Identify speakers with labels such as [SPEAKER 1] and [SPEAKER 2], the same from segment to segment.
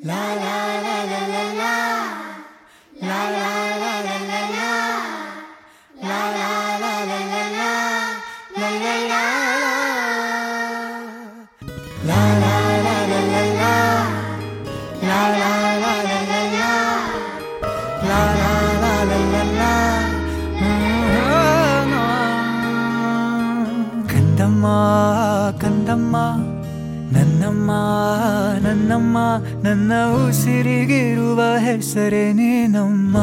[SPEAKER 1] ಕಂದಮ್ಮ ಕಂದಮ್ಮ ನನ್ನಮ್ಮ ನನ್ನಮ್ಮ ನನ್ನ ಉಸಿರಿಗಿರುವ ಹೆಸರೇ ನೀನಮ್ಮ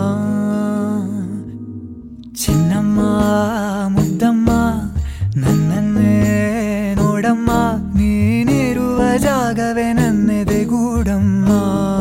[SPEAKER 1] ಚಿನ್ನಮ್ಮ ಮುದ್ದಮ್ಮ ನನ್ನನ್ನೇ ನೋಡಮ್ಮ ನೀನಿರುವ ಜಾಗವೇ ನನ್ನೆದೆಗೂಡಮ್ಮ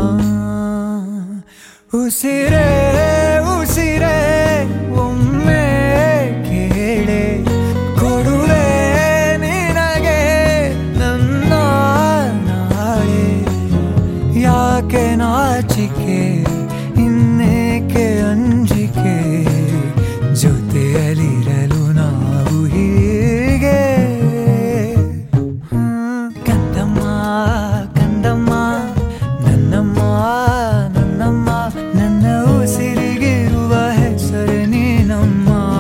[SPEAKER 1] ಉಸಿರೇ ಉಸಿರೇ ಒಮ್ಮೆ ಕೇಳೆ ಕೊಡುವೆ ನಿನಗೆ ನನ್ನ ನಾಳೆ ಯಾಕೆ ನಾಚಿಕೆ ಇನ್ನೇಕೆ ಅಂಜಿಕೆ ಜೊತೆಯಲ್ಲಿರಲು ನಾವು ಹೀಗೆ ಕಂದಮ್ಮ ಕಂದಮ್ಮ ನನ್ನಮ್ಮ ನನ್ನಮ್ಮ ನನ್ನ ಉಸಿರಿಗಿರುವ ಹೆಸರೇ ನೀನಮ್ಮ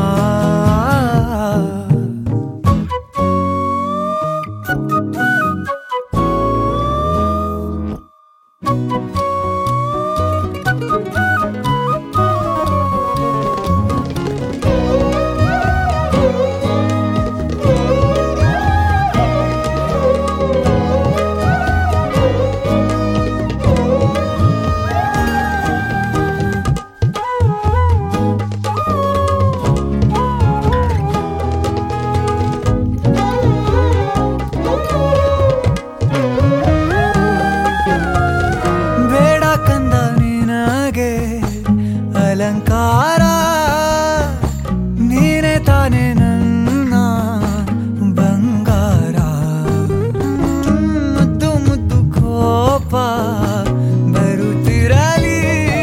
[SPEAKER 1] ಅಲಂಕಾರ ನೀನೆ ತಾನೆ ನನ್ನ ಬಂಗಾರ ಮುದ್ದು ಮುದ್ದು ಕೋಪ ಬರುತ್ತಿರಲಿ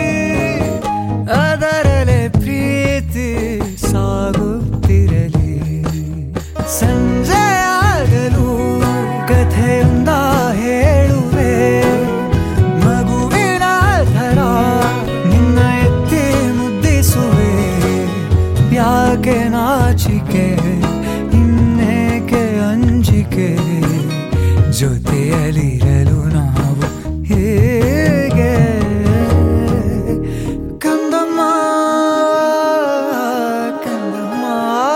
[SPEAKER 1] ಅದರಲ್ಲೇ ಪ್ರೀತಿ ಸಾಗುತ್ತಿರಲಿ ಸಂಜೆ ಆಗಲು ಕಥೆಯೊಂದ ಹೇಳುವೆ ಮಗುವಿನ ಥರ ನಿನ್ನ ಯಾಕೆ ನಾಚಿಕೆ ಇನ್ನೇಕೆ ಅಂಜಿಕೆ ಜೊತೆಯಲ್ಲಿರಲು ನಾವು ಹೇಗೆ ಕಂದಮ್ಮ ಕಂದಮ್ಮ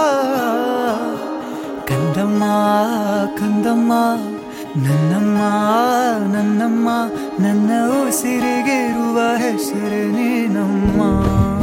[SPEAKER 1] ಕಂದಮ್ಮ ಕಂದಮ್ಮ ನನ್ನಮ್ಮ ನನ್ನಮ್ಮ ನನ್ನ ಉಸಿರಿಗಿರುವ ಹೆಸರೇ ನೀನಮ್ಮ